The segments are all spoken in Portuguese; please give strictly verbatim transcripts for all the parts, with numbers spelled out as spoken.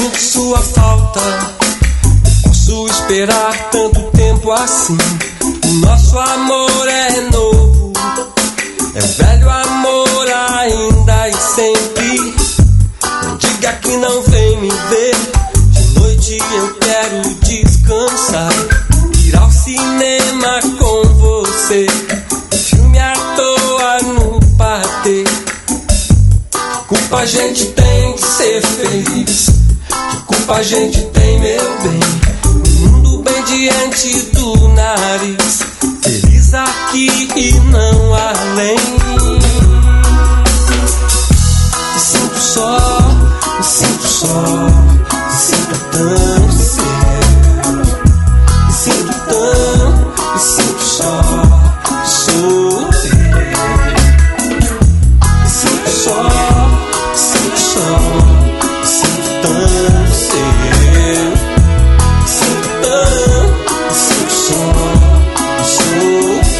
sinto sua falta. Posso esperar tanto tempo assim. O nosso amor é novo, é um velho amor ainda e sempre. Não diga que não vem me ver. De noite eu quero descansar, ir ao cinema com você, filme à toa no patê. Que culpa a gente tem de ser feliz? Que culpa a gente tem, meu bem? O mundo bem diante do nariz, feliz aqui e não além. Me sinto só, me sinto só, me sinto tão seu. Me sinto tão, me sinto só, sou eu. Me sinto só, me sinto só, me sinto tão seu. Me sinto tão, me sinto só, sou eu.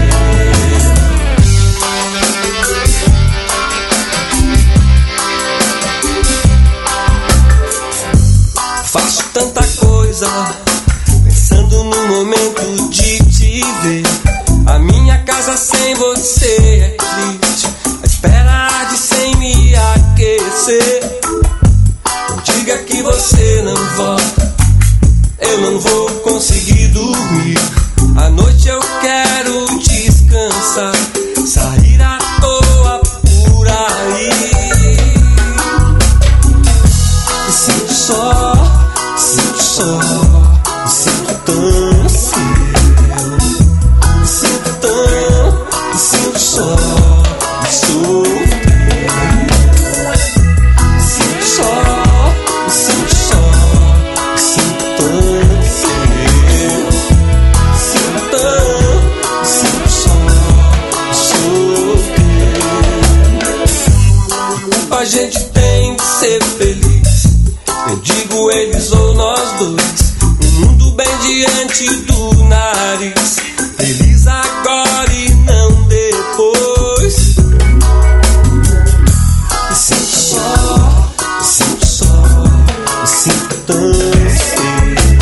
Faço tanta coisa, pensando no momento de te ver. A minha casa sem você é triste, a espera de sem me aquecer. Não diga que você não volta, eu não vou conseguir dormir. À noite eu quero descansar, sair à toa por aí. Me sinto só, me sinto só, me sinto tão seu. Me sinto tão, me sinto só, me sou eu. Me sinto só, me sinto só, me sinto tão seu. Me sinto tão, me sinto só, me sou eu. Que culpa a gente tem de ser feliz? Eu digo eles ou nós dois. O mundo bem diante do nariz, feliz agora e não depois. Me sinto só, me sinto só, me sinto tão seu.